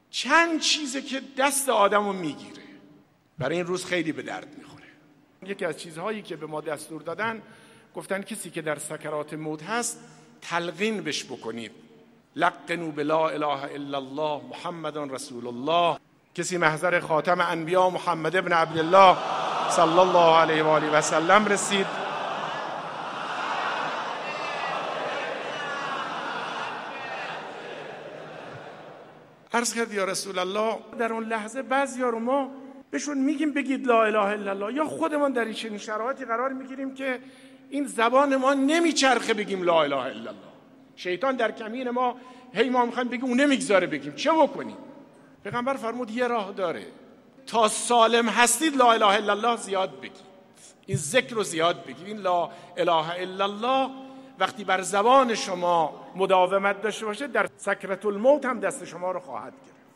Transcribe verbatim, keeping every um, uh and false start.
چند چیزه که دست آدمو میگیره، برای این روز خیلی به درد میخوره. یکی از چیزهایی که به ما دستور دادن، گفتن کسی که در سکرات موت هست تلقین بش بکنید، لقنوا بلا اله الا الله محمد رسول الله. کسی محضر خاتم انبیا محمد ابن عبدالله صلی الله علیه و آله و سلم رسید، عرض کرد یا رسول الله، در اون لحظه بعضیا رو ما بهشون میگیم بگید لا اله الا الله، یا خودمون در این شرایطی قرار میگیریم که این زبان ما نمیچرخه بگیم لا اله الا الله. شیطان در کمین ما هی ما میخوایم بگیم اون نمیگذاره بگیم، چه بکنیم؟ پیغمبر فرمود یه راه داره، تا سالم هستید لا اله الا الله زیاد بگید، این ذکر رو زیاد بگید. این لا اله الا الله وقتی بر زبان شما مداومت داشته باشه، در سکرت الموت هم دست شما رو خواهد گرفت.